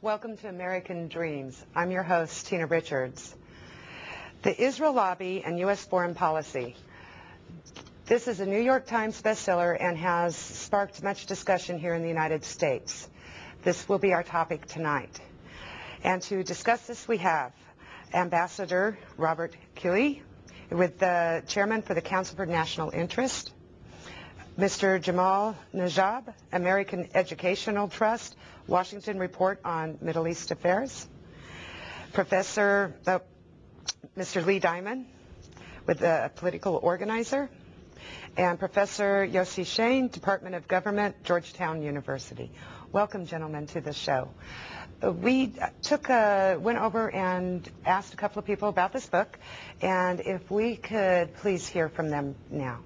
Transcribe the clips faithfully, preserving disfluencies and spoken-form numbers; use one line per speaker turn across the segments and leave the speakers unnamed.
Welcome to American Dreams. I'm your host, Tina Richards. The Israel Lobby and U S Foreign Policy. This is a New York Times bestseller and has sparked much discussion here in the United States. This will be our topic tonight. And to discuss this, we have Ambassador Robert Keeley, with the chairman for the Council for National Interest, Mister Jamal Najab, American Educational Trust, Washington Report on Middle East Affairs, Professor uh, Mister Lee Diamond, with the political organizer, and Professor Yossi Shane, Department of Government, Georgetown University. Welcome, gentlemen, to the show. Uh, we took a, went over and asked a couple of people about this book, and if we could please hear from them now.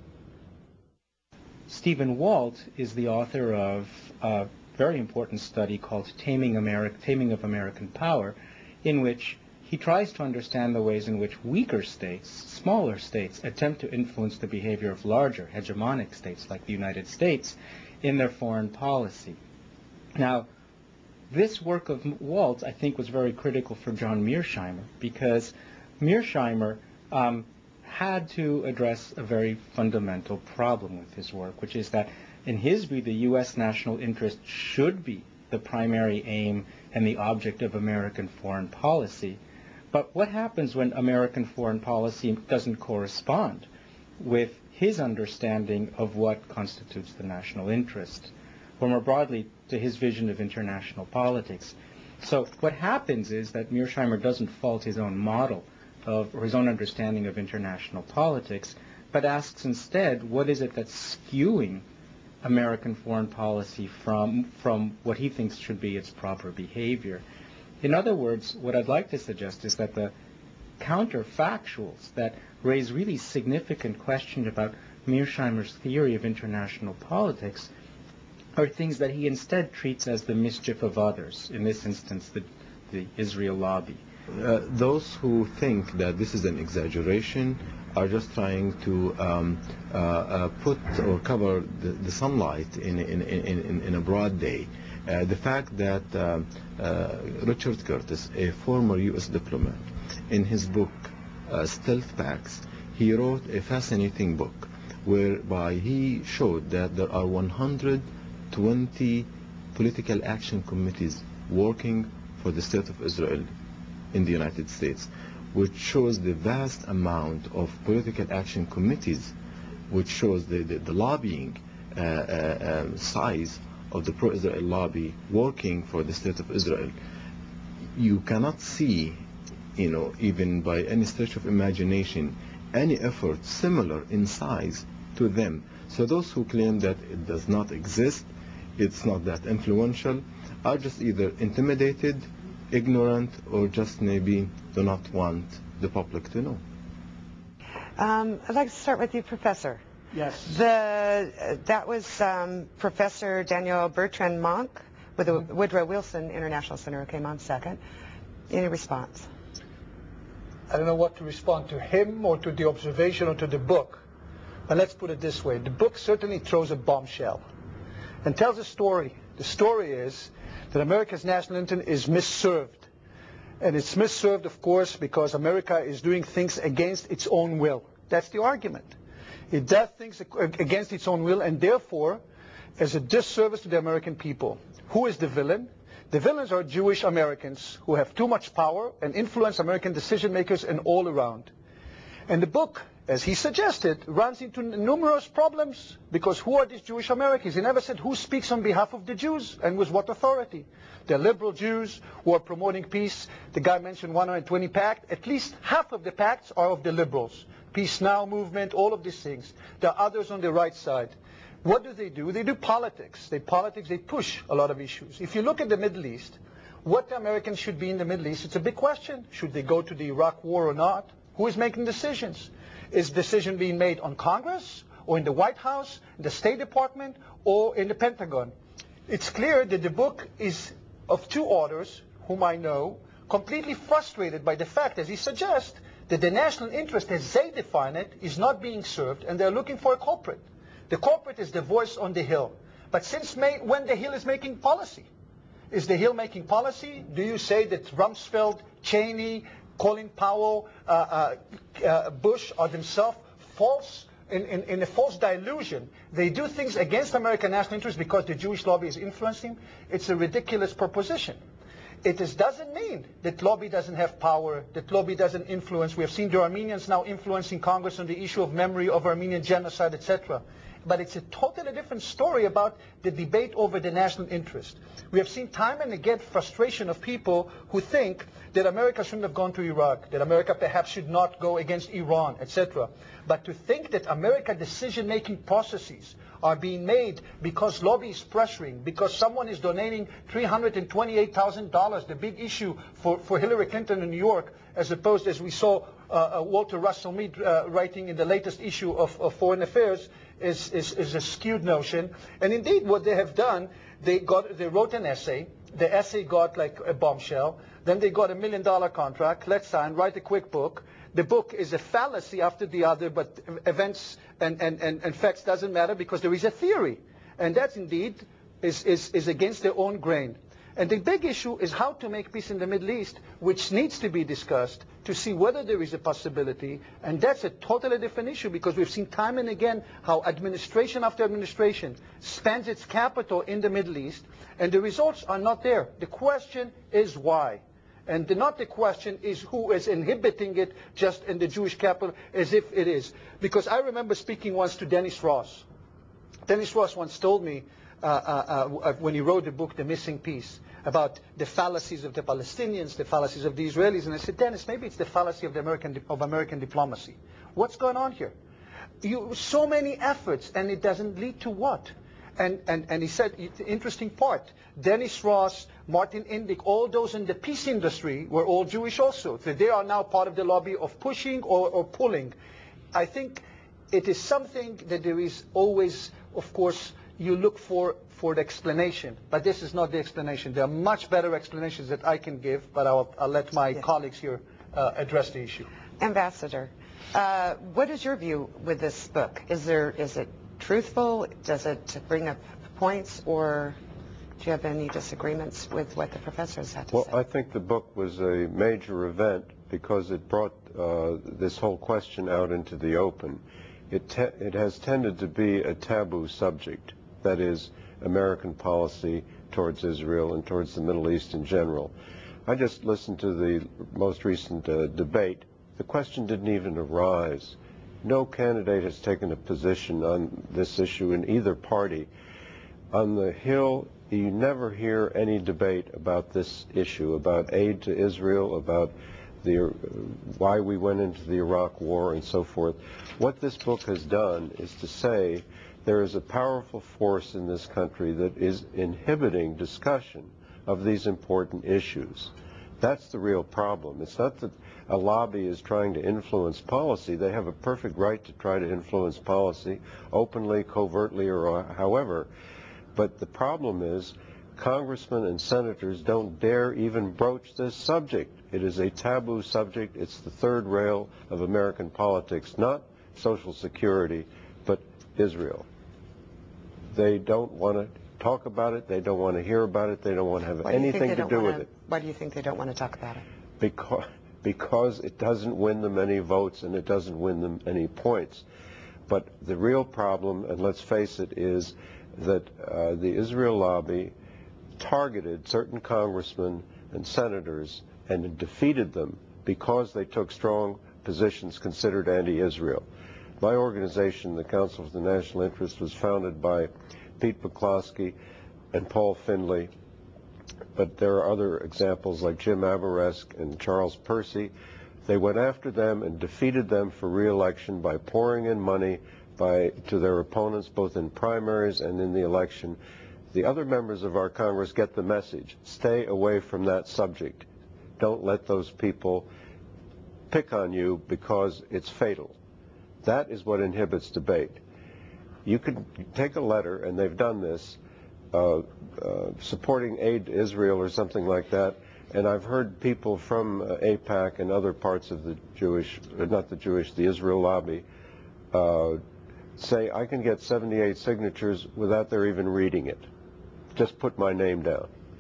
Stephen Walt is the author of a very important study called Taming, Ameri- Taming of American Power, in which he tries to understand the ways in which weaker states, smaller states, attempt to influence the behavior of larger, hegemonic states like the United States in their foreign policy. Now, this work of Walt's, I think, was very critical for John Mearsheimer, because Mearsheimer um, had to address a very fundamental problem with his work, which is that, in his view, the U S national interest should be the primary aim and the object of American foreign policy. But what happens when American foreign policy doesn't correspond with his understanding of what constitutes the national interest, or more broadly, to his vision of international politics? So what happens is that Mearsheimer doesn't fault his own model of, or his own understanding of international politics, but asks instead, what is it that's skewing American foreign policy from, from what he thinks should be its proper behavior? In other words, what I'd like to suggest is that the counterfactuals that raise really significant questions about Mearsheimer's theory of international politics are things that he instead treats as the mischief of others, in this instance, the, the Israel Lobby.
Uh, those who think that this is an exaggeration are just trying to um, uh, uh, put or cover the, the sunlight in, in, in, in a broad day. Uh, the fact that uh, uh, Richard Curtis, a former U S diplomat, in his book uh, Stealth Pacts, he wrote a fascinating book whereby he showed that there are one hundred twenty political action committees working for the State of Israel in the United States, which shows the vast amount of political action committees, which shows the, the, the lobbying uh, uh, um, size of the pro-Israel lobby working for the State of Israel. You cannot see, you know, even by any stretch of imagination, any effort similar in size to them. So those who claim that it does not exist, it's not that influential, are just either intimidated, ignorant, or just maybe do not want the public to know.
Um, I'd like to start with you, Professor.
Yes.
The, uh, that was um, Professor Daniel Bertrand Monk with the Woodrow Wilson International Center who came on second. Any response?
I don't know what to respond to him or to the observation or to the book. But let's put it this way. The book certainly throws a bombshell and tells a story. The story is that America's national interest is misserved. And it's misserved, of course, because America is doing things against its own will. That's the argument. It does things against its own will, and therefore, as a disservice to the American people. Who is the villain? The villains are Jewish Americans who have too much power and influence American decision makers and all around. And the book, as he suggested, runs into numerous problems, because who are these Jewish Americans? He never said who speaks on behalf of the Jews and with what authority. They're liberal Jews who are promoting peace. The guy mentioned one hundred twenty pacts. At least half of the pacts are of the liberals. Peace Now movement, all of these things. There are others on the right side. What do they do? They do politics. They politics, they push a lot of issues. If you look at the Middle East, what the Americans should be in the Middle East, it's a big question. Should they go to the Iraq war or not? Who is making decisions? Is decision being made on Congress, or in the White House, the State Department, or in the Pentagon? It's clear that the book is of two authors, whom I know, completely frustrated by the fact, as he suggests, that the national interest, as they define it, is not being served, and they're looking for a culprit. The culprit is the voice on the Hill. But since May, when the Hill is making policy, Is the Hill making policy? Do you say that Rumsfeld, Cheney, Colin Powell, uh, uh, uh, Bush are themselves false, in, in, in a false delusion? They do things against American national interest because the Jewish lobby is influencing? It's a ridiculous proposition. It is, doesn't mean that lobby doesn't have power, that lobby doesn't influence. We have seen the Armenians now influencing Congress on the issue of memory of Armenian genocide, et cetera. But it's a totally different story about the debate over the national interest. We have seen time and again frustration of people who think that America shouldn't have gone to Iraq, that America perhaps should not go against Iran, et cetera. But to think that American decision-making processes are being made because lobby is pressuring, because someone is donating three hundred twenty-eight thousand dollars, the big issue for, for Hillary Clinton in New York, as opposed as we saw uh, uh, Walter Russell Mead uh, writing in the latest issue of, of Foreign Affairs, is, is, is a skewed notion. And indeed what they have done, they, got, they wrote an essay. The essay got like a bombshell. Then they got a million dollar contract. Let's sign, write a quick book. The book is a fallacy after the other, but events and, and, and, and facts doesn't matter because there is a theory. And that indeed is, is, is against their own grain. And the big issue is how to make peace in the Middle East, which needs to be discussed to see whether there is a possibility. And that's a totally different issue because we've seen time and again how administration after administration spends its capital in the Middle East, and the results are not there. The question is why. And the, not the question is who is inhibiting it just in the Jewish capital as if it is. Because I remember speaking once to Dennis Ross. Dennis Ross once told me uh, uh, uh, when he wrote the book, The Missing Piece, about the fallacies of the Palestinians, the fallacies of the Israelis. And I said, Dennis, maybe it's the fallacy of, the American, of American diplomacy. What's going on here? You, so many efforts, and it doesn't lead to what? And, and, and he said, the interesting part, Dennis Ross, Martin Indyk, all those in the peace industry were all Jewish also. So they are now part of the lobby of pushing or, or pulling. I think it is something that there is always, of course, you look for, for the explanation. But this is not the explanation. There are much better explanations that I can give, but I'll, I'll let my yeah. colleagues here uh, address the issue.
Ambassador, uh, what is your view with this book? Is there, is it truthful? Does it bring up points, or do you have any disagreements with what the professors had to
well,
say?
Well, I think the book was a major event because it brought uh, this whole question out into the open. It, te it has tended to be a taboo subject, that is, American policy towards Israel and towards the Middle East in general. I just listened to the most recent uh, debate. The question didn't even arise. No candidate has taken a position on this issue in either party. On the Hill, you never hear any debate about this issue, about aid to Israel, about the, uh, why we went into the Iraq War and so forth. What this book has done is to say there is a powerful force in this country that is inhibiting discussion of these important issues. That's the real problem. It's not that a lobby is trying to influence policy. They have a perfect right to try to influence policy, openly, covertly, or however. But the problem is congressmen and senators don't dare even broach this subject. It is a taboo subject. It's the third rail of American politics, not Social Security, but Israel. They don't want to talk about it. They don't want to hear about it. They don't want to have anything to do with it.
Why do you think they don't want to talk about it?
Because, because it doesn't win them any votes and it doesn't win them any points. But the real problem, and let's face it, is that uh, the Israel lobby targeted certain congressmen and senators and defeated them because they took strong positions considered anti-Israel. My organization, the Council for the National Interest, was founded by Pete McCloskey and Paul Findlay, but there are other examples like Jim Abourezk and Charles Percy. They went after them and defeated them for re-election by pouring in money by, to their opponents, both in primaries and in the election. The other members of our Congress get the message. Stay away from that subject. Don't let those people pick on you because it's fatal. That is what inhibits debate. You could take a letter, and they've done this, uh, uh, supporting aid to Israel or something like that, and I've heard people from uh, AIPAC and other parts of the Jewish, uh, not the Jewish, the Israel lobby, uh, say, I can get seventy-eight signatures without their even reading it. Just put my name down.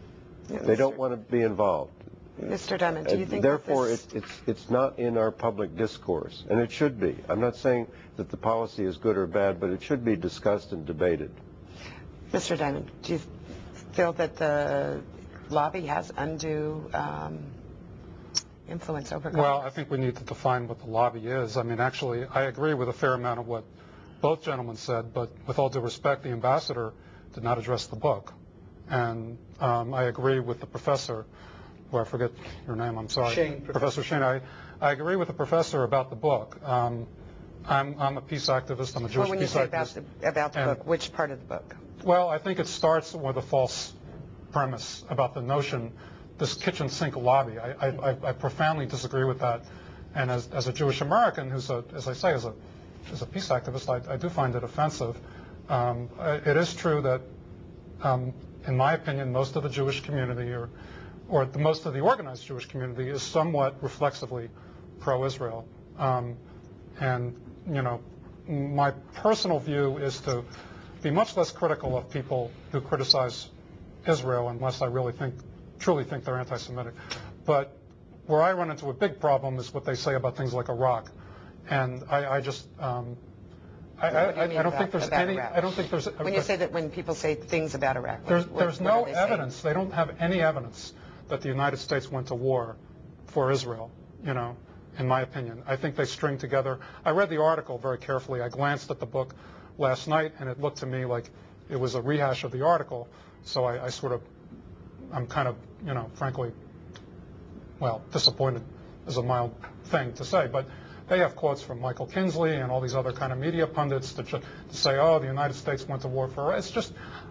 Yeah,
They don't
Mister
want to be involved.
Mister Diamond, do you
And
think
therefore,
that this...
it's, it's, it's not in our public discourse, and it should be. I'm not saying that the policy is good or bad, but it should be discussed and debated.
Mister Diamond, do you feel that the lobby has undue um, influence over Congress?
Well, I think we need to define what the lobby is. I mean, actually, I agree with a fair amount of what both gentlemen said, but with all due respect, the ambassador did not address the book. And um, I agree with the professor, who I forget your name, I'm sorry.
Shane.
Professor Shane. I, I agree with the professor about the book. Um, I'm, I'm a peace activist. I'm a Jewish
well, when you
peace
say
activist.
about the, about the
And-
book, which part of the book?
Well, I think it starts with a false premise about the notion, this kitchen sink lobby. I, I, I profoundly disagree with that. And as, as a Jewish American, who's a, as I say, as a, as a peace activist, I, I do find it offensive. Um, it is true that, um, in my opinion, most of the Jewish community, or, or the, most of the organized Jewish community, is somewhat reflexively pro-Israel. Um, and, you know, my personal view is to be much less critical of people who criticize Israel unless I really think, truly think they're anti-Semitic. But where I run into a big problem is what they say about things like Iraq. And I, I just, um, I, I,
What do you mean
I don't
about-
think there's
about
any,
Iraq?
I don't think there's...
When you say that when people say things about Iraq, what,
There's,
what,
there's
what
no
are they saying?
evidence. They don't have any evidence that the United States went to war for Israel, you know, in my opinion. I think they string together. I read the article very carefully. I glanced at the book last night, and it looked to me like it was a rehash of the article. So I, I sort of, I'm kind of, you know, frankly, well, disappointed is a mild thing to say. But they have quotes from Michael Kinsley and all these other kind of media pundits to, to say, oh, the United States went to war for Iraq. It's just,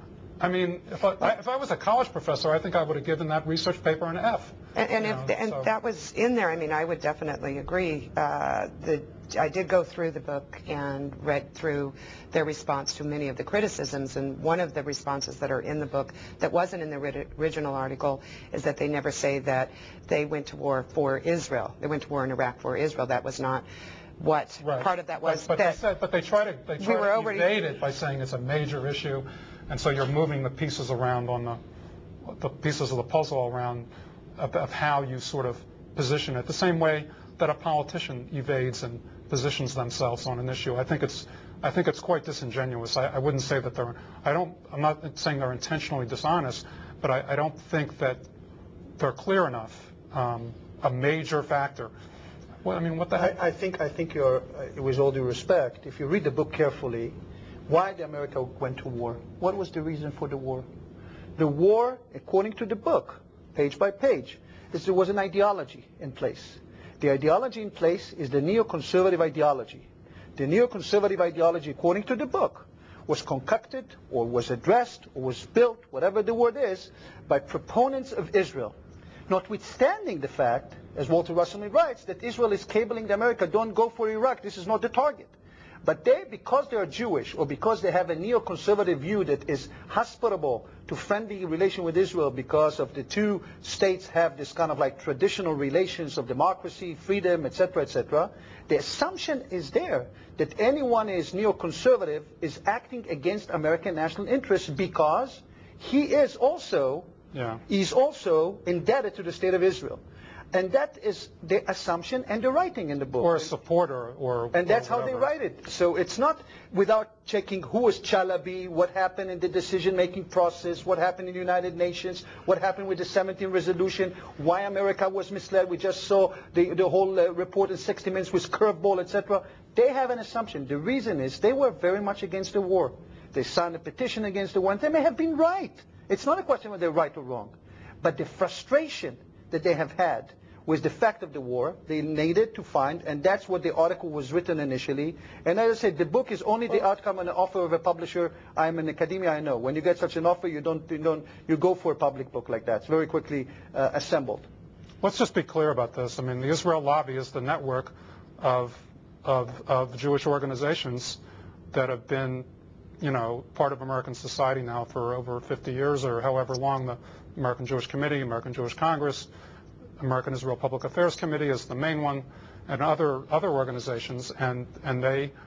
I mean, if I, I, if I was a college professor, I think I would have given that research paper an F.
And, and,
you
if,
know,
and
so.
that was in there. I mean, I would definitely agree. Uh, the, I did go through the book and read through their response to many of the criticisms. And one of the responses that are in the book that wasn't in the ri- original article is that they never say that they went to war for Israel. They went to war in Iraq for Israel. That was not what
Right.
part of that was.
But, but,
that
they, said, but they try to, they try
we were
to
already,
evade it by saying it's a major issue. And so you're moving the pieces around on the, the pieces of the puzzle around of, of how you sort of position it, the same way that a politician evades and positions themselves on an issue. I think it's, I think it's quite disingenuous. I, I wouldn't say that they're, I don't, I'm not saying they're intentionally dishonest, but I, I don't think that they're clear enough, um, a major factor. Well, I mean, what the heck?
I, I think I think you're, uh, with all due respect, if you read the book carefully, why the America went to war? What was the reason for the war? The war, according to the book, page by page, is there was an ideology in place. The ideology in place is the neoconservative ideology. The neoconservative ideology, according to the book, was concocted or was addressed or was built, whatever the word is, by proponents of Israel. Notwithstanding the fact, as Walter Russell writes, that Israel is cabling the America, don't go for Iraq, this is not the target. But they, because they are Jewish, or because they have a neoconservative view that is hospitable to friendly relation with Israel because of the two states have this kind of like traditional relations of democracy, freedom, et cetera, et cetera, the assumption is there that anyone who is neoconservative is acting against American national interests because he is also,
Yeah.
he's also indebted to the state of Israel. And that is the assumption and the writing in the book.
Or a supporter, or
And that's
or
how they
whatever.
write it. So it's not without checking who was Chalabi, what happened in the decision-making process, what happened in the United Nations, what happened with the seventeen resolution, why America was misled. We just saw the, the whole uh, report in sixty minutes with curveball, et cetera. They have an assumption. The reason is they were very much against the war. They signed a petition against the war, and they may have been right. It's not a question whether they're right or wrong. But the frustration that they have had with the fact of the war, they needed to find, and that's what the article was written initially. And as I said, the book is only the outcome and the offer of a publisher. I'm in academia, I know. When you get such an offer, you don't, you don't, you go for a public book like that. It's very quickly uh, assembled.
Let's just be clear about this. I mean, the Israel Lobby is the network of, of, of Jewish organizations that have been, you know, part of American society now for over fifty years or however long. The American Jewish Committee, American Jewish Congress, American Israel Public Affairs Committee is the main one, and other other organizations, and and they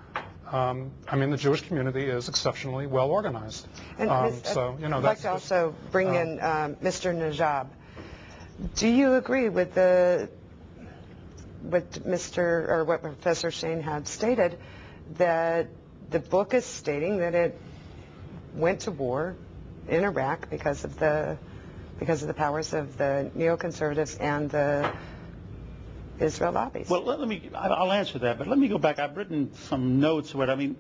um, I mean, the Jewish community is exceptionally well organized.
And
Um,
Miz-
so, you know,
I'd
that's
like to
just-
also bring
uh,
in um, Mister Najab. Do you agree with the what Mister or what Professor Shane had stated, that the book is stating that it went to war in Iraq because of the because of the powers of the neoconservatives and the Israel lobbies?
Well, let, let me, I- I'll answer that, but let me go back. I've written some notes. What I mean,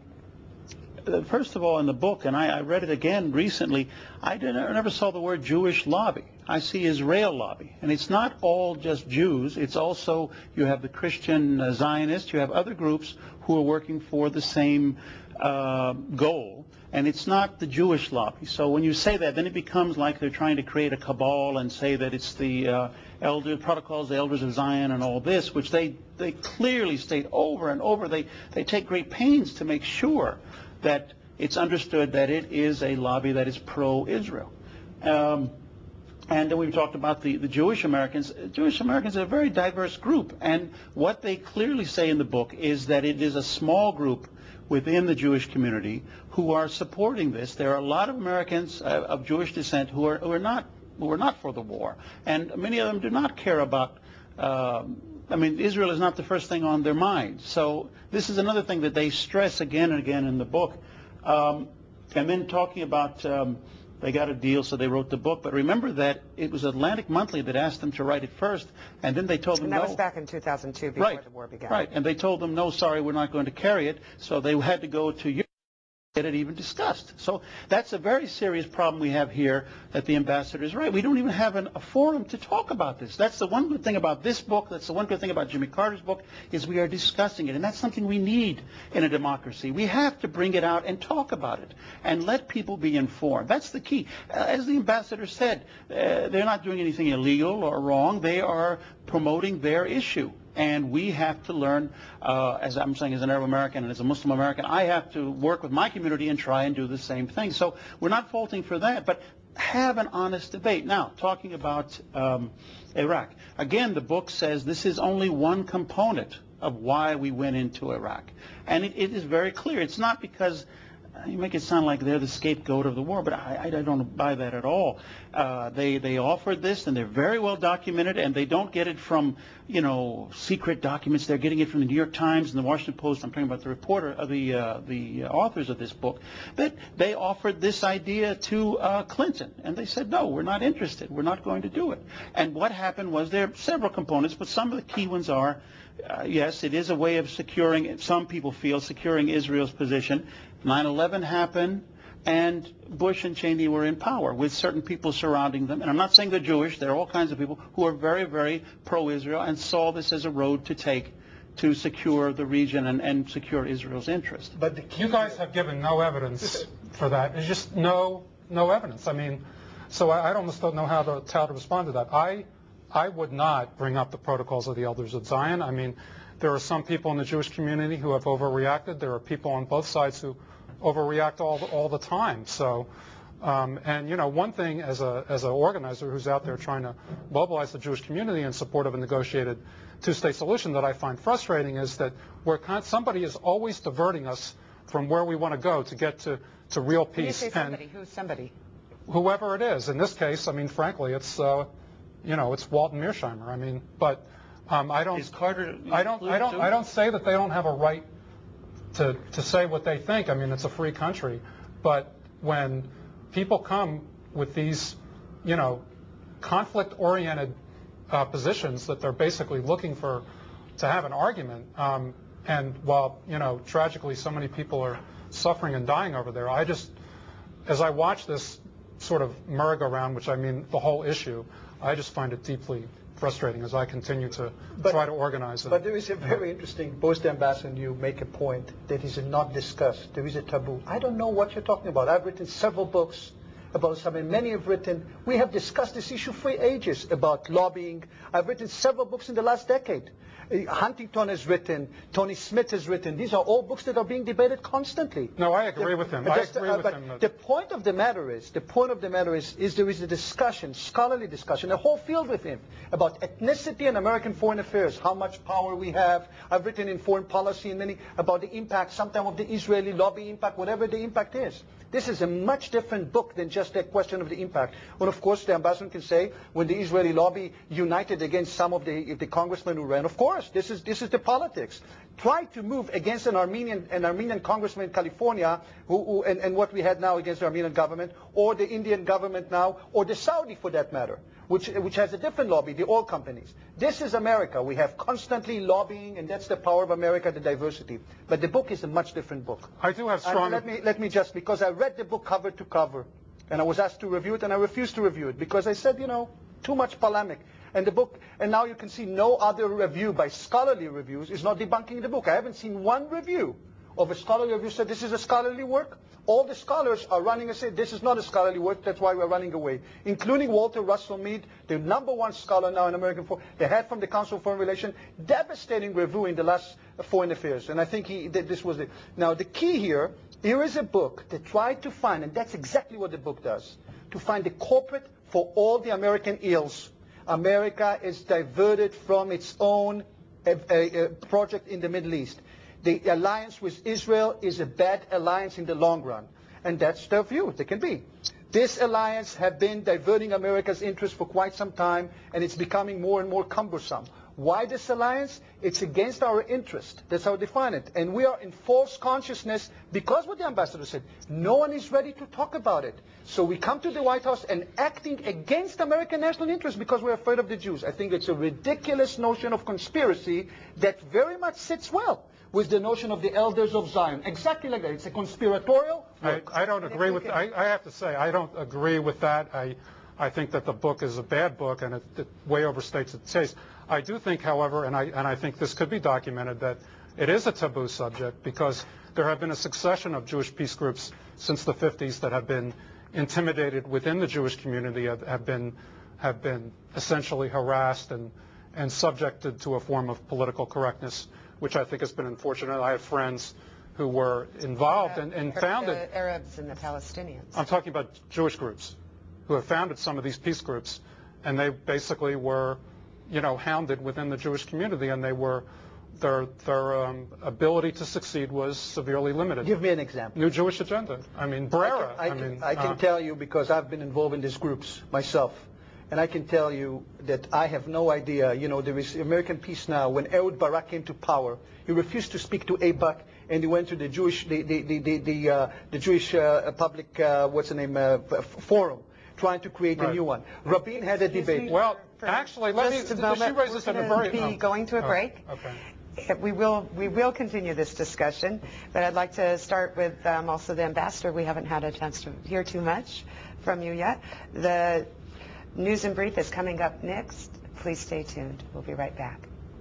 uh, first of all, in the book, and I, I read it again recently, I, didn't, I never saw the word Jewish lobby. I see Israel lobby. And it's not all just Jews. It's also, you have the Christian uh, Zionists, you have other groups who are working for the same uh, goal. And it's not the Jewish lobby. So when you say that, then it becomes like they're trying to create a cabal and say that it's the uh, elder protocols, the elders of Zion, and all this, which they, they clearly state over and over. They they take great pains to make sure that it's understood that it is a lobby that is pro-Israel. Um, and then we've talked about the, the Jewish Americans. Jewish Americans are a very diverse group. And what they clearly say in the book is that it is a small group within the Jewish community who are supporting this. There are a lot of Americans uh, of Jewish descent who are, who are not who are not for the war, and many of them do not care about. Uh, I mean, Israel is not the first thing on their mind. So this is another thing that they stress again and again in the book. Um, and then talking about um, they got a deal, so they wrote the book. But remember that it was Atlantic Monthly that asked them to write it first, and then they told them
and that
no.
was back in two thousand two, before
Right.
the war began.
Right, and they told them, no, sorry, we're not going to carry it. So they had to go to Europe to get it even discussed. So that's a very serious problem we have here, that the ambassador is right. We don't even have an, a forum to talk about this. That's the one good thing about this book. That's the one good thing about Jimmy Carter's book, is we are discussing it. And that's something we need in a democracy. We have to bring it out and talk about it and let people be informed. That's the key. Uh, as the ambassador said, uh, they're not doing anything illegal or wrong. They are promoting their issue. And we have to learn, uh, as I'm saying, as an Arab American and as a Muslim American, I have to work with my community and try and do the same thing. So we're not faulting for that, but have an honest debate. Now, talking about um, Iraq. Again, the book says this is only one component of why we went into Iraq. And it, it is very clear. It's not because you make it sound like they're the scapegoat of the war, but I, I don't buy that at all. Uh, they they offered this, and they're very well documented, and they don't get it from, you know, secret documents. They're getting it from the New York Times and the Washington Post. I'm talking about the reporter, uh, the uh, the authors of this book. That they offered this idea to uh, Clinton, and they said, no, we're not interested. We're not going to do it. And what happened was there are several components, but some of the key ones are, uh, yes, it is a way of securing, some people feel, securing Israel's position. nine eleven happened, and Bush and Cheney were in power with certain people surrounding them. And I'm not saying they're Jewish. There are all kinds of people who are very, very pro-Israel and saw this as a road to take to secure the region and, and secure Israel's interest.
But the key
You guys have given no evidence for that. There's just no no evidence. I mean, so I, I almost don't know how to, how to respond to that. I I would not bring up the protocols of the elders of Zion. I mean, there are some people in the Jewish community who have overreacted. There are people on both sides who overreact all the, all the time. So, um, and you know, one thing as a as an organizer who's out there trying to mobilize the Jewish community in support of a negotiated two-state solution that I find frustrating is that we're con- somebody is always diverting us from where we want to go to get to, to real
When you
peace.
say
And
somebody, who's somebody?
whoever it is, in this case, I mean, frankly, it's uh, you know, it's Walton Mearsheimer. I mean, but um, I don't.
Is Carter
I don't. I don't.
too?
I don't say that they don't have a right to to say what they think. I mean, it's a free country. But when people come with these, you know, conflict-oriented uh, positions that they're basically looking for to have an argument, um, and while you know, tragically, so many people are suffering and dying over there, I just, as I watch this sort of merry-go-round, which I mean the whole issue, I just find it deeply frustrating as I continue to
But-
try to organize it.
But there is a very interesting, both the ambassador and you make a point that is not discussed. There is a taboo. I don't know what you're talking about. I've written several books about something. Many have written. We have discussed this issue for ages about lobbying. I've written several books in the last decade. Uh, Huntington has written. Tony Smith has written. These are all books that are being debated constantly.
No, I agree
The-
with him.
uh,
I
just,
agree
uh,
with
but
him. that-
The point of the matter is, the point of the matter is, is there is a discussion, scholarly discussion, a whole field with him about ethnicity and American foreign affairs, how much power we have. I've written in Foreign Policy and many about the impact, sometimes of the Israeli lobby impact, whatever the impact is. This is a much different book than just a question of the impact. Well, of course, the ambassador can say when the Israeli lobby united against some of the, the congressmen who ran, of course, this is this is the politics. Try to move against an Armenian an Armenian congressman in California, who, who and, and what we had now against the Armenian government, or the Indian government now, or the Saudi for that matter, which which has a different lobby, the oil companies. This is America. We have constantly lobbying, and that's the power of America, the diversity. But the book is a much different book.
I do have
And
strong.
let me let me just, because I read the book cover to cover, and I was asked to review it, and I refused to review it because I said, you know, too much polemic. And the book, and now you can see no other review by scholarly reviews is not debunking the book. I haven't seen one review of a scholarly review said this is a scholarly work. All the scholars are running and say this is not a scholarly work. That's why we're running away, including Walter Russell Mead, the number one scholar now in American foreign, the head from the Council of Foreign Relations, devastating review in the last Foreign Affairs. And I think he, that this was it. Now the key here, here is a book that tried to find, and that's exactly what the book does, to find the culprit for all the American ills. America is diverted from its own uh, uh, project in the Middle East. The alliance with Israel is a bad alliance in the long run. And that's their view. They can be. This alliance has been diverting America's interest for quite some time, and it's becoming more and more cumbersome. Why this alliance? It's against our interest. That's how I define it. And we are in false consciousness because what the ambassador said, no one is ready to talk about it. So we come to the White House and acting against American national interest because we're afraid of the Jews. I think it's a ridiculous notion of conspiracy that very much sits well with the notion of the elders of Zion. Exactly like that. It's a conspiratorial
I,
work.
I don't agree with. I, I have to say I don't agree with that. I, I think that the book is a bad book and it, it way overstates its case. I do think, however, and I and I think this could be documented, that it is a taboo subject because there have been a succession of Jewish peace groups since the fifties that have been intimidated within the Jewish community, have, have been have been essentially harassed and and subjected to a form of political correctness, which I think has been unfortunate. I have friends who were involved and, and founded.
The Arabs and the Palestinians.
I'm talking about Jewish groups who have founded some of these peace groups, and they basically were, you know, hounded within the Jewish community, and they were, their their um, ability to succeed was severely limited.
Give me an example.
New Jewish Agenda. I mean, Brera.
I can, I can,
mean,
I can
uh,
tell you because I've been involved in these groups myself. And I can tell you that I have no idea. You know, there is American Peace Now. When Ehud Barak came to power, he refused to speak to AIPAC, and he went to the Jewish, the the the the, the, uh, the Jewish uh, public, uh, what's the name, uh, forum, trying to create
Right.
a new one. Rabin had a
Excuse
debate.
me.
Well,
For
actually, let me.
just a
She
moment.
raises
We're
at a
gonna
very.
be
oh.
going to a
Oh,
break.
Okay.
We will we will continue this discussion, but I'd like to start with um, also the ambassador. We haven't had a chance to hear too much from you yet. The News and Brief is coming up next. Please stay tuned. We'll be right back.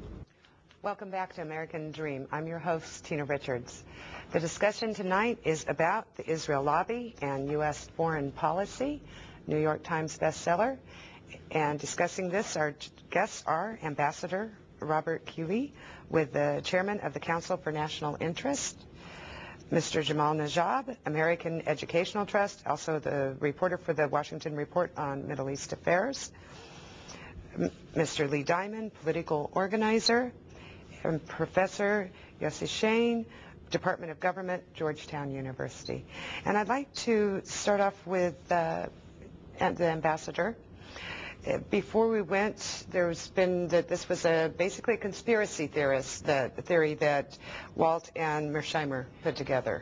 Welcome back to American Dream. I'm your host, Tina Richards. The discussion tonight is about the Israel lobby and U S foreign policy, New York Times bestseller. And discussing this, our guests are Ambassador Robert Keeley, with the chairman of the Council for National Interest, Mister Jamal Najab, American Educational Trust, also the reporter for the Washington Report on Middle East Affairs, M- Mister Lee Diamond, political organizer, and Professor Yossi Shane, Department of Government, Georgetown University. And I'd like to start off with uh, the ambassador. Uh, Before we went, there's been that this was a basically a conspiracy theorist, the, the theory that Walt and Mersheimer put together.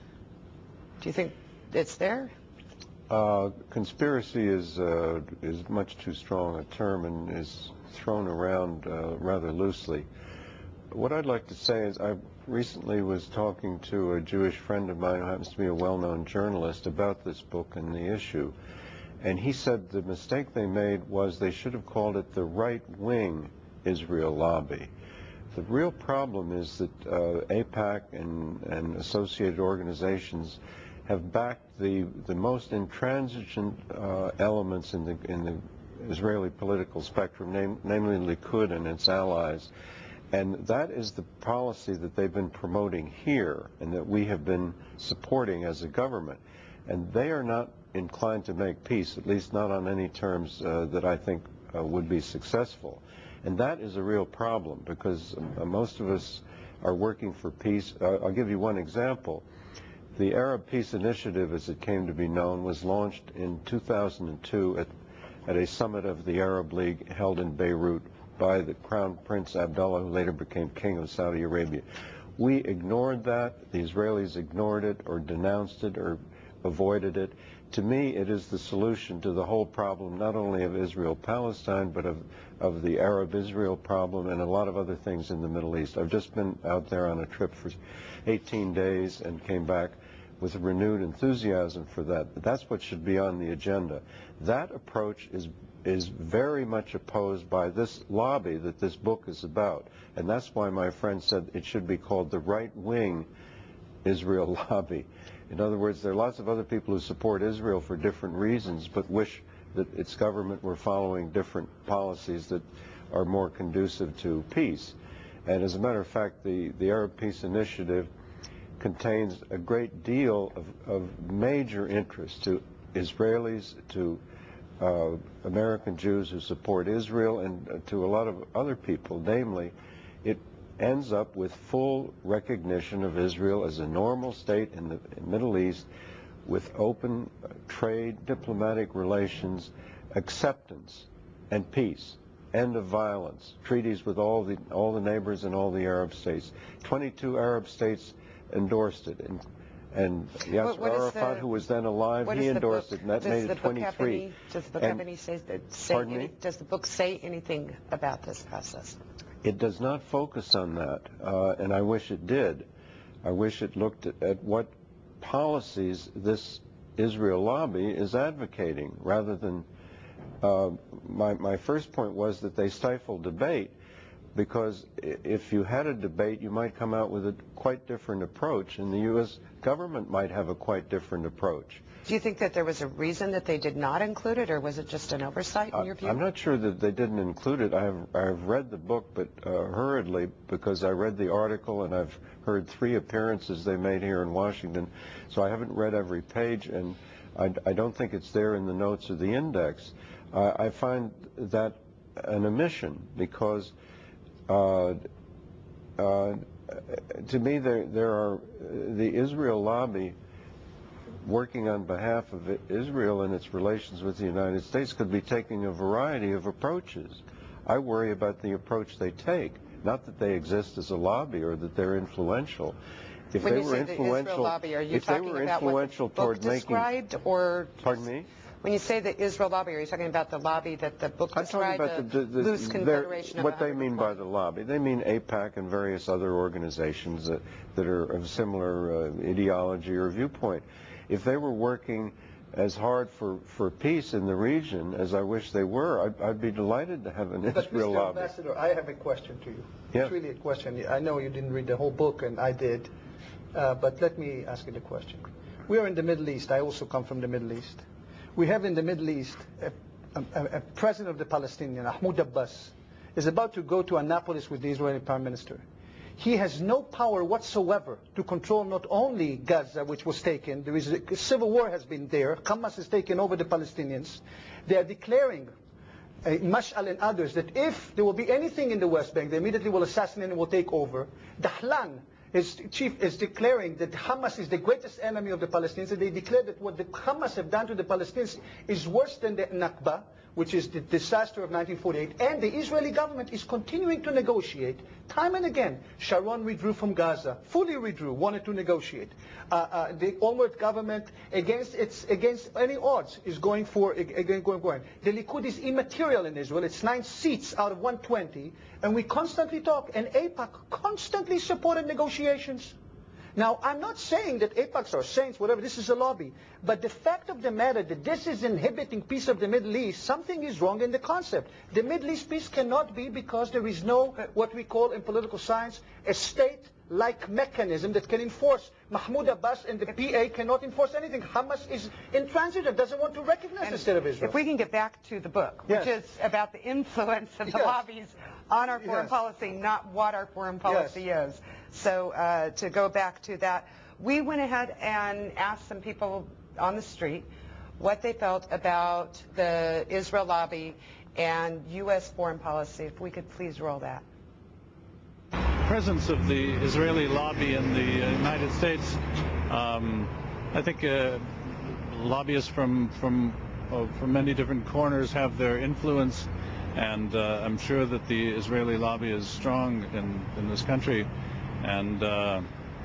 Do you think it's there?
Uh, conspiracy is uh, is much too strong a term and is thrown around uh, rather loosely. What I'd like to say is I recently was talking to a Jewish friend of mine who happens to be a well-known journalist about this book and the issue. And he said the mistake they made was they should have called it the right-wing Israel lobby. The real problem is that uh, AIPAC and, and associated organizations have backed the the most intransigent uh, elements in the in the Israeli political spectrum, name, namely Likud and its allies. And that is the policy that they've been promoting here and that we have been supporting as a government. And they are not inclined to make peace, at least not on any terms uh, that I think uh, would be successful. And that is a real problem because uh, most of us are working for peace. Uh, I'll give you one example. The Arab Peace Initiative, as it came to be known, was launched in two thousand two at, at a summit of the Arab League held in Beirut by the Crown Prince Abdullah, who later became king of Saudi Arabia. We ignored that. The Israelis ignored it or denounced it or avoided it. To me, it is the solution to the whole problem, not only of Israel-Palestine, but of, of the Arab-Israel problem and a lot of other things in the Middle East. I've just been out there on a trip for eighteen days and came back with renewed enthusiasm for that. That's what should be on the agenda. That approach is is very much opposed by this lobby that this book is about. And that's why my friend said it should be called the right-wing Israel lobby. In other words, there are lots of other people who support Israel for different reasons, but wish that its government were following different policies that are more conducive to peace. And as a matter of fact, the, the Arab Peace Initiative contains a great deal of, of major interest to Israelis, to uh, American Jews who support Israel, and uh, to a lot of other people. Namely, it ends up with full recognition of Israel as a normal state in the Middle East with open uh, trade, diplomatic relations, acceptance, and peace, end of violence, treaties with all the all the neighbors and all the Arab states. twenty-two Arab states endorsed it, and, and Yasser
What- what is
Arafat,
the-
who was then alive,
What
he
is the
endorsed
book?
it, and that
Does
made
the
it
book have
twenty-three.
any- Does the book
And-
have any say, say
Pardon
any,
me?
does the book say anything about this process?
It does not focus on that, uh, and I wish it did. I wish it looked at, at what policies this Israel lobby is advocating, rather than uh, my, my first point was that they stifle debate, because i- if you had a debate, you might come out with a quite different approach, and the U S government might have a quite different approach.
Do you think that there was a reason that they did not include it, or was it just an oversight in your view?
I'm not sure that they didn't include it. I have I've read the book, but uh, hurriedly, because I read the article and I've heard three appearances they made here in Washington, so I haven't read every page, and I, I don't think it's there in the notes or the index. Uh, I find that an omission, because uh, uh, to me there there are the Israel lobby working on behalf of Israel and its relations with the United States could be taking a variety of approaches. I worry about the approach they take, not that they exist as a lobby or that they're influential. If
When
they
you
were
say the Israel
influential,
lobby, are you
if they
talking
were
about what the
influential
book
toward making,
described, or
pardon me?
when you say the Israel lobby, are you talking about the lobby that the book
I'm talking
described,
about the, the, the,
loose
their-
confederation of
what they mean by
one hundred
the lobby. They mean AIPAC and various other organizations that, that are of similar uh, ideology or viewpoint. If they were working as hard for, for peace in the region as I wish they were, I'd, I'd be delighted to have an
But
Israel
Mister
lobby.
Ambassador, I have a question to you.
Yes.
It's really a question. I know you didn't read the whole book, and I did. Uh, but let me ask you the question. We are in the Middle East. I also come from the Middle East. We have in the Middle East a, a, a president of the Palestinians, Mahmoud Abbas, is about to go to Annapolis with the Israeli Prime Minister. He has no power whatsoever to control not only Gaza, which was taken. There is a civil war has been there. Hamas has taken over the Palestinians. They are declaring, uh, Mash'al and others, that if there will be anything in the West Bank, they immediately will assassinate and will take over. Dahlan, his chief, is declaring that Hamas is the greatest enemy of the Palestinians. And they declare that what the Hamas have done to the Palestinians is worse than the Nakba, which is the disaster of nineteen forty-eight, and the Israeli government is continuing to negotiate time and again. Sharon withdrew from Gaza, fully withdrew, wanted to negotiate. Uh, uh, the Olmert government, against its against any odds, is going for again going going. The Likud is immaterial in Israel. It's nine seats out of one hundred twenty, and we constantly talk. And AIPAC constantly supported negotiations. Now, I'm not saying that AIPACs are saints, whatever, this is a lobby. But the fact of the matter that this is inhibiting peace of the Middle East, something is wrong in the concept. The Middle East peace cannot be because there is no, what we call in political science, a state-like mechanism that can enforce. Mahmoud Abbas and the P A cannot enforce anything. Hamas is intransigent, doesn't want to recognize
And
the state of Israel.
If we can get back to the book, which
Yes.
is about the influence of the
Yes.
lobbies on our foreign
Yes.
policy, not what our foreign policy is. So uh, to go back to that, we went ahead and asked some people on the street what they felt about the Israel lobby and U S foreign policy. If we could please roll that.
Presence of the Israeli lobby in the uh, United States, um, I think uh, lobbyists from from uh, from many different corners have their influence, and uh, I'm sure that the Israeli lobby is strong in, in this country, and uh,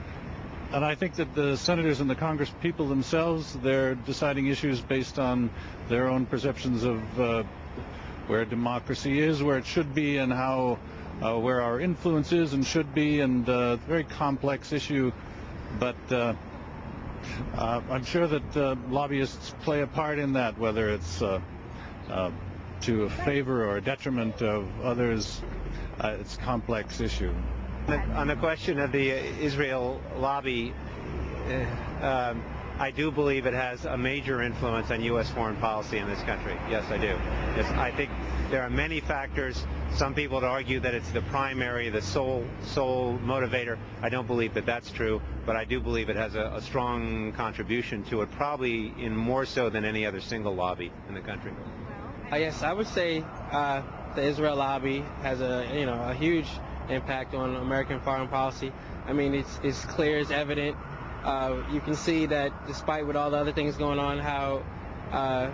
and I think that the senators and the Congress people themselves, they're deciding issues based on their own perceptions of uh, where democracy is, where it should be, and how uh, where our influence is and should be, and uh, it's a very complex issue, but uh, uh, I'm sure that uh, lobbyists play a part in that, whether it's uh, uh, to a favor or a detriment of others. Uh, it's a complex issue.
On the question of the Israel lobby, uh, um, I do believe it has a major influence on U S foreign policy in this country. Yes, I do. Yes, I think there are many factors. Some people would argue that it's the primary, the sole, sole motivator. I don't believe that that's true, but I do believe it has a, a strong contribution to it, probably in more so than any other single lobby in the country.
Uh, yes, I would say uh, the Israel lobby has a you know a huge impact on American foreign policy. I mean, it's it's clear, it's evident. Uh, you can see that despite with all the other things going on, how uh,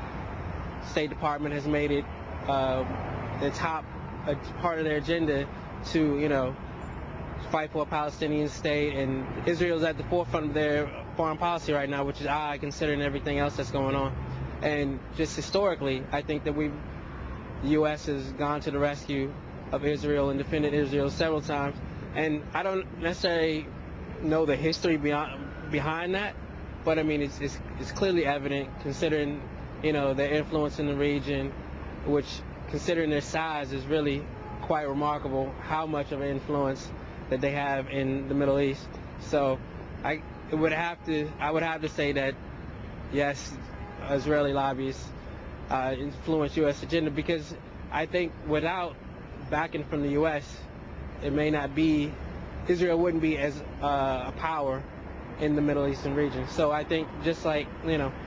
State Department has made it uh, the top uh, part of their agenda to you know fight for a Palestinian state, and Israel's at the forefront of their foreign policy right now, which is odd considering everything else that's going on. And just historically, I think that we, the U S has gone to the rescue of Israel and defended Israel several times. And I don't necessarily know the history beyond, behind that, but I mean, it's, it's, it's clearly evident considering, you know, their influence in the region, which considering their size is really quite remarkable how much of an influence that they have in the Middle East. So I it would have to, I would have to say that, yes, Israeli lobbyists uh, influence U S agenda, because I think without backing from the U S, it may not be, Israel wouldn't be as uh, a power in the Middle Eastern region. So I think just like, you know,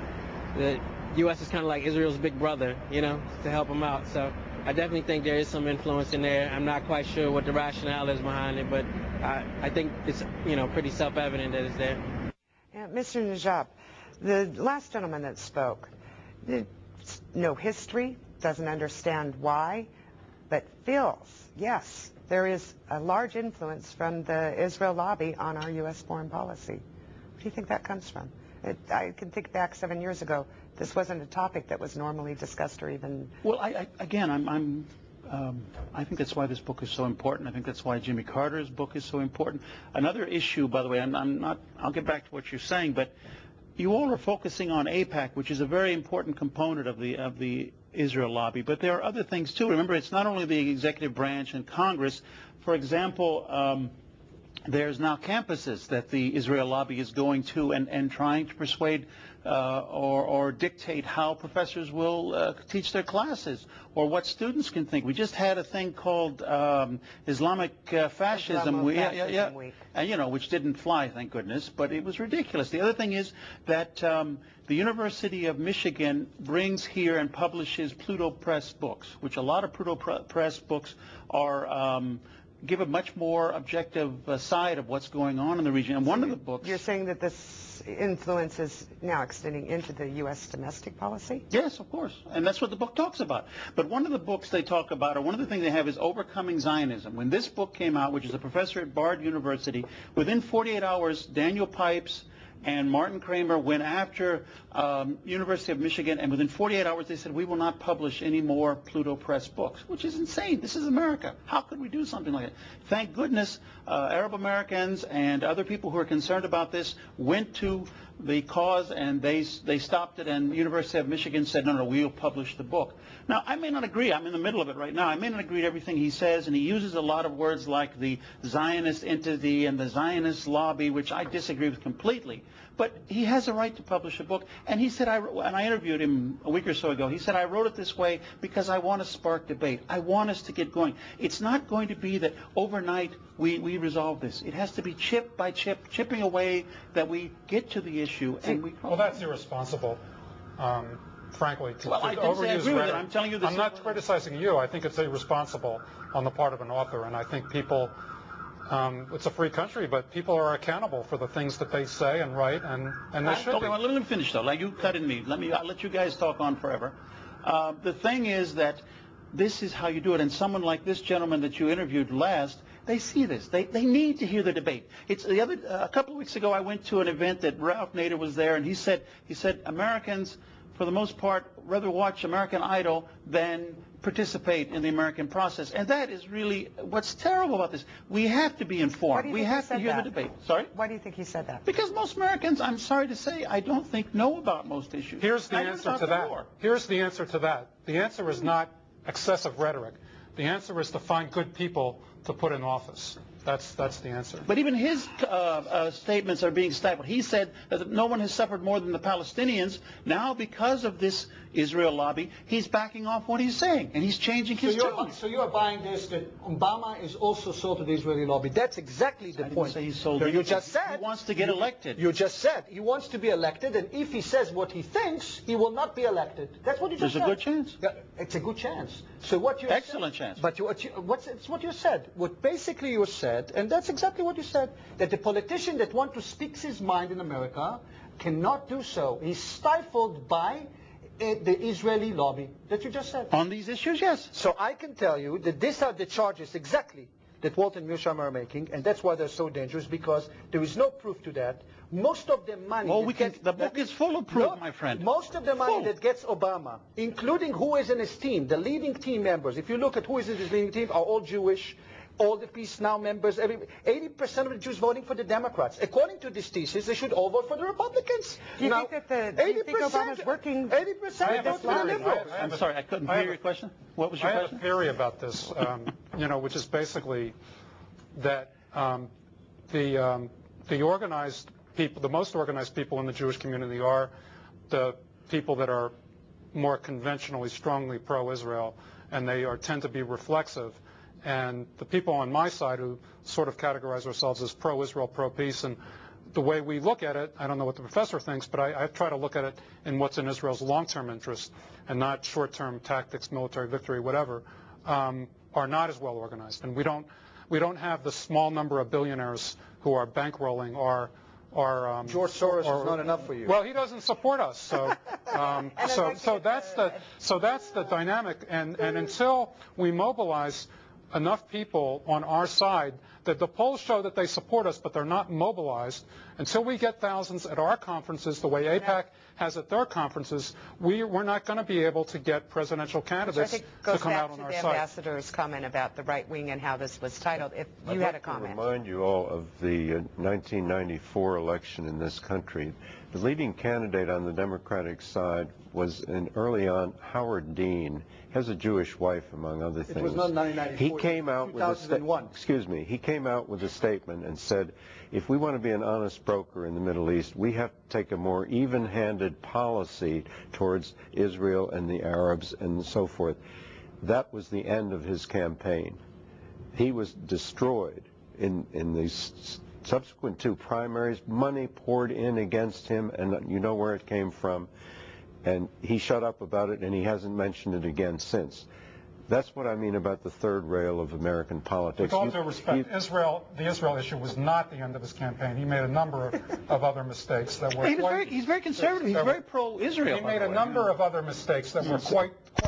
the U S is kind of like Israel's big brother, you know, to help them out. So I definitely think there is some influence in there. I'm not quite sure what the rationale is behind it, but I, I think it's, you know, pretty self-evident that it's there.
Yeah, Mister Najab, the last gentleman that spoke, no history, doesn't understand why, but feels, yes, there is a large influence from the Israel lobby on our U S foreign policy. Where do you think that comes from? It, I can think back seven years ago, this wasn't a topic that was normally discussed or even...
Well, I, I, again, I'm, I'm um, I think that's why this book is so important. I think that's why Jimmy Carter's book is so important. Another issue, by the way, I'm, I'm not, I'll get back to what you're saying, but you all are focusing on AIPAC, which is a very important component of the of the Israel lobby. But there are other things too. Remember, it's not only the executive branch and Congress. For example, um, there's now campuses that the Israel lobby is going to and, and trying to persuade uh, or, or dictate how professors will uh, teach their classes or what students can think. We just had a thing called um, Islamic uh, fascism,
Islamo
yeah, yeah, yeah.
fascism week.
And, you know, which didn't fly, thank goodness, but it was ridiculous. The other thing is that um, the University of Michigan brings here and publishes Pluto Press books, which a lot of Pluto Press books are um, give a much more objective uh, side of what's going on in the region. And one of the books...
You're saying that this influence is now extending into the U S domestic policy?
Yes, of course. And that's what the book talks about. But one of the books they talk about, or one of the things they have, is Overcoming Zionism. When this book came out, which is a professor at Bard University, within forty-eight hours, Daniel Pipes and Martin Kramer went after um, University of Michigan, and within forty-eight hours they said, we will not publish any more Pluto Press books, which is insane. This is America. How could we do something like that? Thank goodness uh, Arab Americans and other people who are concerned about this went to the cause, and they they stopped it, and University of Michigan said, no, no, we'll publish the book. Now, I may not agree. I'm in the middle of it right now. I may not agree to everything he says, and he uses a lot of words like the Zionist entity and the Zionist lobby, which I disagree with completely. But he has a right to publish a book, and he said, I, and I interviewed him a week or so ago, he said, I wrote it this way because I want to spark debate. I want us to get going. It's not going to be that overnight we, we resolve this. It has to be chip by chip, chipping away that we get to the issue. And we
well, that's irresponsible, um, frankly, to,
well,
to
I didn't say I
overuse
agree with it.
rhetoric.
I'm telling you this.
I'm not criticizing you. I think it's irresponsible on the part of an author, and I think people... Um, it's a free country, but people are accountable for the things that they say and write, and, and they should
okay,
be.
well, let me finish, though. Like, you cut in me. Let me, I'll let you guys talk on forever. Uh, the thing is that this is how you do it, and someone like this gentleman that you interviewed last, they see this. They, they need to hear the debate. It's the other, uh, a couple of weeks ago, I went to an event that Ralph Nader was there, and he said, he said, Americans, for the most part, rather watch American Idol than participate in the American process. And that is really what's terrible about this. We have to be informed. We have to hear the debate. Sorry?
Why do you think he said that?
Because most Americans, I'm sorry to say, I don't think know about most issues.
Here's the
I
answer to that. Here's the answer to that. The answer is not excessive rhetoric. The answer is to find good people to put in office. That's that's the answer.
But even his uh, uh, statements are being stifled. He said that no one has suffered more than the Palestinians. Now, because of this Israel lobby, he's backing off what he's saying, and he's changing his
so you're,
tone.
So you are buying this, that Obama is also sold to the Israeli lobby. That's exactly the
I
point.
didn't say he's sold.
No, you
anything.
just said
he wants to get
you,
elected.
You just said he wants to be elected, and if he says what he thinks, he will not be elected. That's what you just
There's
said.
a good chance.
Yeah, it's a good chance. So what you
Excellent
said,
chance.
But you, what you, what's it's what you said. What basically you said, and that's exactly what you said, that the politician that wants to speak his mind in America cannot do so. He's stifled by uh, the Israeli lobby that you just said.
On these issues, yes.
So I can tell you that these are the charges exactly that Walt and Mearsheimer are making, and that's why they're so dangerous, because there is no proof to that. Most of the money...
Well,
that
we can,
gets,
the book
that,
is full of proof,
no,
my friend.
Most of the money
Full.
that gets Obama, including who is in his team, the leading team members, if you look at who is in his leading team, are all Jewish. All the Peace Now members, every, eighty percent of the Jews voting for the Democrats. According to this thesis, they should all vote for the Republicans.
Do you
now,
think that the, do you think Obama's working?
eighty percent vote for the Liberals.
I'm sorry, I couldn't
I
hear
have
your
a-
question. What was your
I have
question?
a theory about this, um, you know, which is basically that um, the um, the organized people, the most organized people in the Jewish community are the people that are more conventionally, strongly pro-Israel, and they are tend to be reflexive. And the people on my side who sort of categorize ourselves as pro-Israel, pro-peace, and the way we look at it, I don't know what the professor thinks, but I, I try to look at it in what's in Israel's long-term interest and not short-term tactics, military victory, whatever, um, are not as well organized. And we don't we don't have the small number of billionaires who are bankrolling our our um,
George Soros
or,
is not enough for you.
Well, he doesn't support us, so um,
And I'd
so
like to
so
get
that's
the-
the so that's the dynamic. And and until we mobilize enough people on our side that the polls show that they support us, but they're not mobilized. Until we get thousands at our conferences, the way AIPAC has at their conferences, we, we're not going to be able to get presidential
Which I
candidates
think
to
goes
come
back
out on
to
our
the
side.
ambassador's comment about the right wing and how this was titled. If you
I'd
had
like
a comment.
to remind you all of the uh, nineteen ninety-four election in this country. The leading candidate on the Democratic side was, in early on, Howard Dean. He has a Jewish wife, among other things.
It was not nineteen ninety-four.
He came out with a sta- excuse me. He came out with a statement and said, if we want to be an honest broker in the Middle East, we have to take a more even-handed policy towards Israel and the Arabs and so forth. That was the end of his campaign. He was destroyed in in these subsequent two primaries. Money poured in against him, and you know where it came from. And he shut up about it, and he hasn't mentioned it again since. That's what I mean about the third rail of American politics.
With all
You-
due respect,
you-
Israel, the Israel issue was not the end of his campaign. He made a number of, of other mistakes that were
He was
quite,
very, he's very conservative. He's
that were-
very pro-Israel.
He
by
made
the
a
way.
number of other mistakes that were quite quite significant.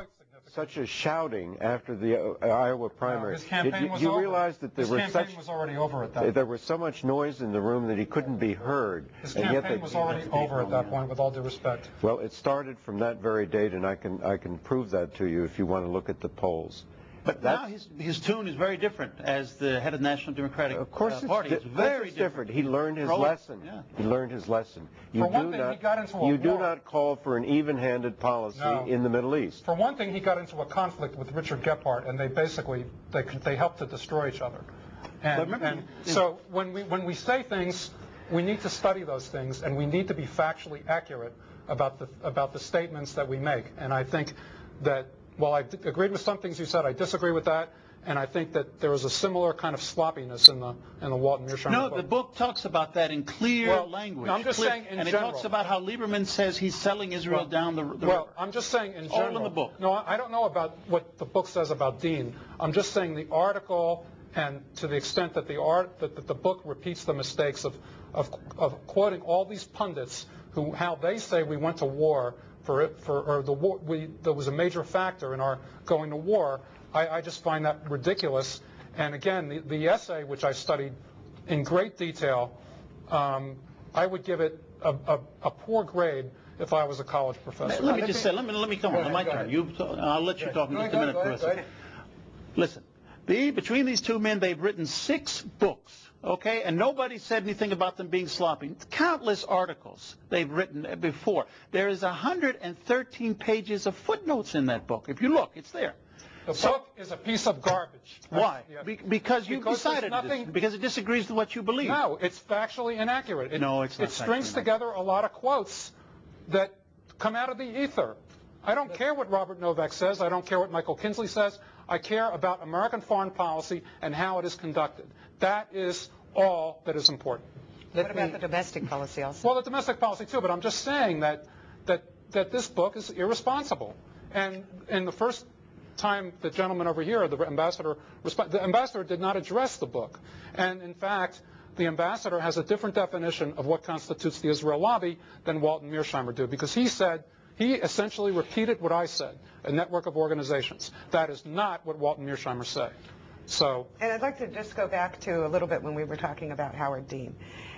such a shouting after the uh, Iowa primary.
No, his campaign
Did you,
was
you
over.
realize that there
his
were
campaign
such
was already over at that.
there was so much noise in the room that he couldn't be heard.
His
and
campaign
yet they,
was already over at that point, with all due respect.
Well, it started from that very date, and I can I can prove that to you if you want to look at the polls.
But
That's,
now his, his tune is very different as the head of the National Democratic
of course,
uh,
it's
Party.
di-
It's very
it's different. He learned his
Pro-
lesson.
yeah.
He learned his lesson. You
For one
do
thing,
not,
he got into a
you do
war.
not call for an even-handed policy
No.
in the Middle East.
For one thing, he got into a conflict with Richard Gephardt, and they basically they they helped to destroy each other. And,
remember-
and so when we when we say things, we need to study those things, and we need to be factually accurate about the about the statements that we make. And I think that while I d- agreed with some things you said, I disagree with that. And I think that there is a similar kind of sloppiness in the in the Walton Mearsheimer
No,
book.
the book talks about that in clear
Well,
language.
no, I'm just
clear,
saying in
and
general.
it talks about how Lieberman says he's selling Israel
Well,
down the, the
well,
river.
I'm just saying in
All
general.
in the book.
No, I I don't know about what the book says about Dean. I'm just saying the article, and to the extent that the art that, that the book repeats the mistakes of, of of quoting all these pundits who how they say we went to war for it for or the war we there was a major factor in our going to war. I, I just find that ridiculous. And again, the, the essay, which I studied in great detail, um, I would give it a, a, a poor grade if I was a college professor.
Let me just say, let me let me come
Go
on,
ahead,
my
go
turn.
ahead.
You, talk, I'll let you
Go
talk in
ahead,
just a
go
minute,
ahead, go
Professor.
ahead.
Listen, the, between these two men, they've written six books, okay, and nobody said anything about them being sloppy. Countless articles they've written before. There is one hundred thirteen pages of footnotes in that book. If you look, it's there.
The
So-
book is a piece of garbage.
Why?
Yeah.
Be- because you
Because there's
decided
nothing-
this, because it disagrees with what you believe.
No, it's factually inaccurate. It,
No, it's not
It strings
factually
together a lot of quotes that come out of the ether. I don't care what Robert Novak says. I don't care what Michael Kinsley says. I care about American foreign policy and how it is conducted. That is all that is important.
What about the domestic policy also?
Well, the domestic policy too, but I'm just saying that that that this book is irresponsible. And in the first time the gentleman over here, the ambassador, resp- the ambassador did not address the book. And in fact, the ambassador has a different definition of what constitutes the Israel lobby than Walton Mearsheimer did, because he said, he essentially repeated what I said, a network of organizations. That is not what Walton Mearsheimer said. So,
And I'd like to just go back to a little bit when we were talking about Howard Dean.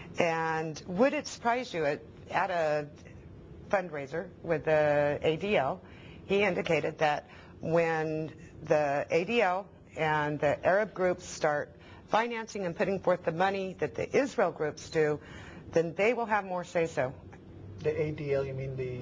And would it surprise you at, at a fundraiser with the A D L, he indicated that when the A D L and the Arab groups start financing and putting forth the money that the Israel groups do, then they will have more say-so.
The A D L, you mean the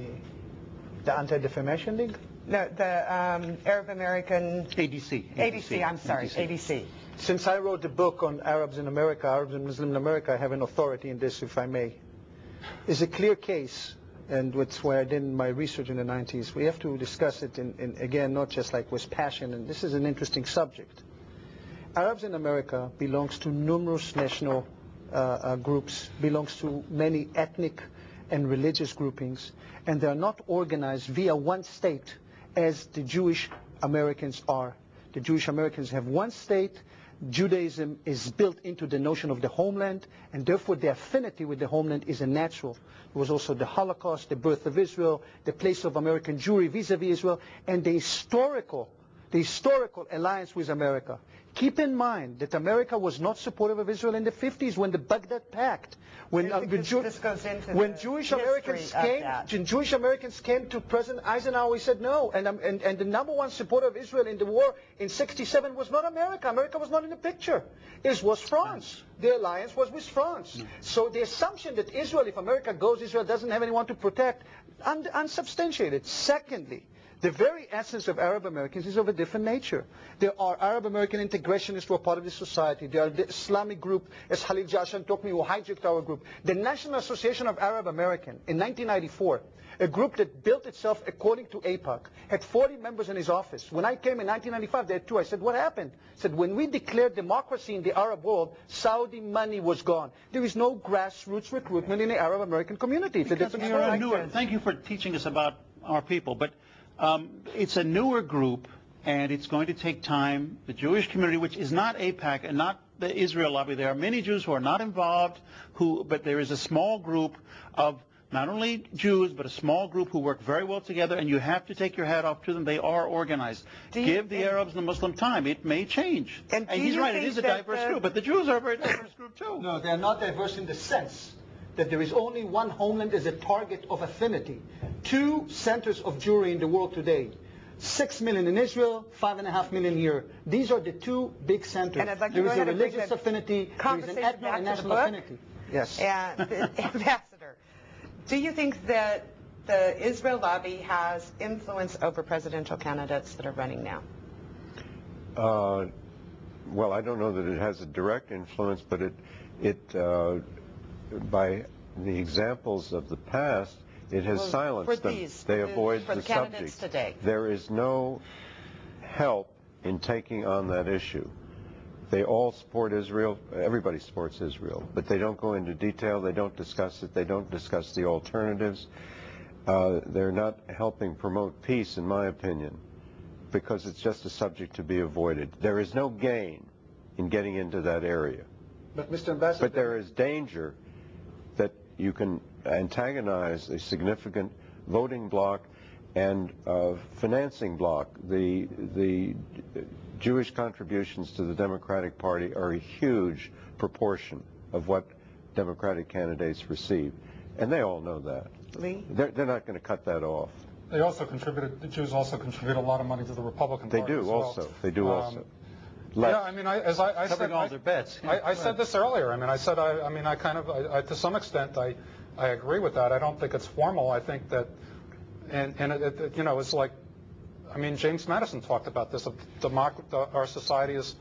the Anti-Defamation League?
No, the um, Arab American...
A D C.
A D C, I'm sorry, A D C.
Since I wrote the book on Arabs in America, Arabs and Muslims in America, I have an authority in this, if I may. It's a clear case, and that's where I did my research in the nineties. We have to discuss it, in, in, again, not just like with passion, and this is an interesting subject. Arabs in America belongs to numerous national uh, uh, groups, belongs to many ethnic and religious groupings, and they are not organized via one state as the Jewish Americans are. The Jewish Americans have one state. Judaism is built into the notion of the homeland, and therefore the affinity with the homeland is a natural. It was also the Holocaust, the birth of Israel, the place of American Jewry vis-a-vis Israel, and the historical, the historical alliance with America. Keep in mind that America was not supportive of Israel in the fifties when the Baghdad Pact, when uh, the
Because
Jew-
this goes into
when
the
Jewish
history
Americans
of
came,
that.
when Jewish Americans came to President Eisenhower, he said no, and, um, and and the number one supporter of Israel in the war in sixty-seven was not America. America was not in the picture. It was France. The alliance was with France. So the assumption that Israel, if America goes, Israel doesn't have anyone to protect, un- unsubstantiated. Secondly, the very essence of Arab Americans is of a different nature. There are Arab American integrationists who are part of the society. There are the Islamic group, as Khalil Jashan told me, who hijacked our group. The National Association of Arab American in nineteen ninety-four, a group that built itself according to AIPAC, had forty members in his office. When I came in nineteen ninety-five, they had two. I said, what happened? I said, when we declared democracy in the Arab world, Saudi money was gone. There is no grassroots recruitment in the Arab American community. It's a
Because
different
you're
story.
a newer, thank you for teaching us about our people, but um, it's a newer group, and it's going to take time. The Jewish community, which is not AIPAC and not the Israel lobby, there are many Jews who are not involved, who, but there is a small group of not only Jews, but a small group who work very well together, and you have to take your hat off to them. They are organized.
Do you-
Give the
and-
Arabs and the Muslim time. It may change.
And do
he's
you
right. It
think
is a
that
diverse
the-
group, but the Jews are a very diverse group, too.
No, they're not diverse in the sense that there is only one homeland as a target of affinity. Two centers of Jewry in the world today. Six million in Israel, five and a half million here. These are the two big centers.
And I'd like to
there
go
is a
ahead and bring
religious
the
affinity, there is an
conversation
ethno
back
and
to the
national
book.
affinity. Yes.
And the Ambassador, do you think that the Israel lobby has influence over presidential candidates that are running now?
Uh, well, I don't know that it has a direct influence, but it, it uh, by the examples of the past, it has
Well,
silenced
for
them.
these,
they
for the-
avoid
for
the
the candidates
subject.
today.
There is no help in taking on that issue. They all support Israel. Everybody supports Israel, but they don't go into detail. They don't discuss it. They don't discuss the alternatives. Uh, they're not helping promote peace, in my opinion, because it's just a subject to be avoided. There is no gain in getting into that area.
But Mister Ambassador,
But there is danger that you can antagonize a significant voting bloc and uh, financing bloc. The, the Jewish contributions to the Democratic Party are a huge proportion of what Democratic candidates receive. And they all know that.
Lee?
They're, they're not going to cut that off.
They also contributed, the Jews also contribute a lot of money to the Republican
They
Party
do
as well.
also. They do
Um,
also. Less.
Yeah, I mean, I, as I, I
Covering
said,
all
I,
their bets.
I, I said this earlier. I mean, I said, I, I mean, I kind of, I, I, to some extent, I, I agree with that. I don't think it's formal. I think that, and, and it, it, you know, it's like, I mean, James Madison talked about this. Democ- the, our society is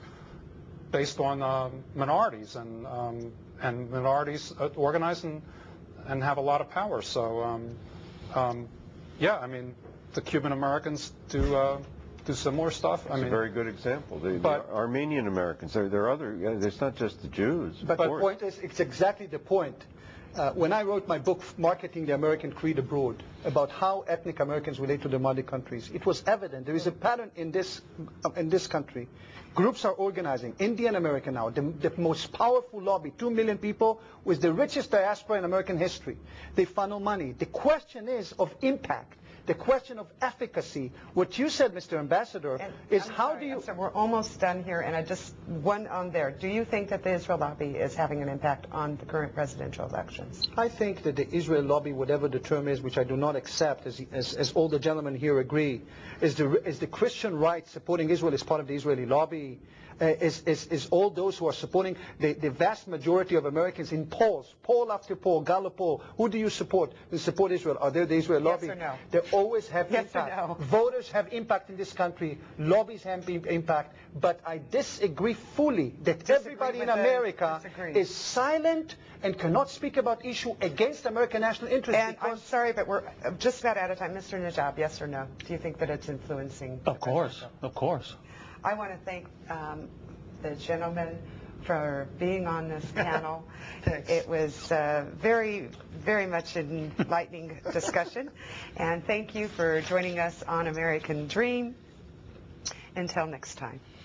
based on um, minorities, and um, and minorities uh, organize and and have a lot of power. So, um, um, yeah, I mean, the Cuban Americans do. Uh, do similar stuff.
It's
I mean,
a very good example. The,
but-
the Armenian Americans, there, there are other, it's not just the Jews.
But
of
the
course.
point is, it's exactly the point. Uh, when I wrote my book, Marketing the American Creed Abroad, about how ethnic Americans relate to their mother countries, it was evident there is a pattern in this in this country. Groups are organizing. Indian American now, the, the most powerful lobby, two million people, with the richest diaspora in American history. They funnel money. The question is of impact. The question of efficacy. What you said, Mister Ambassador,
And
is
I'm
how
sorry,
do you...
I'm sorry, we're almost done here, and I just, one on there. Do you think that the Israel lobby is having an impact on the current presidential elections?
I think that the Israel lobby, whatever the term is, which I do not accept, as, as, as all the gentlemen here agree, is the, is the Christian right supporting Israel as part of the Israeli lobby, uh, is, is, is all those who are supporting the, the vast majority of Americans in polls, poll after poll, Gallup poll. Who do you support? You support Israel. Are they the Israel
Yes
lobby?
or no?
They always have
Yes or
impact.
no?
Voters have impact in this country. Lobbies have im- impact. But I disagree fully that
Disagree
everybody in
with the-
America
disagree.
is silent and cannot speak about issue against American national interest.
And I'm
because
sorry, but we're just about out of time. Mister Najab, yes or no? Do you think that it's influencing?
Of course, of course.
I want to thank um, the gentlemen for being on this panel. It was uh, very, very much an enlightening discussion. And thank you for joining us on American Dream. Until next time.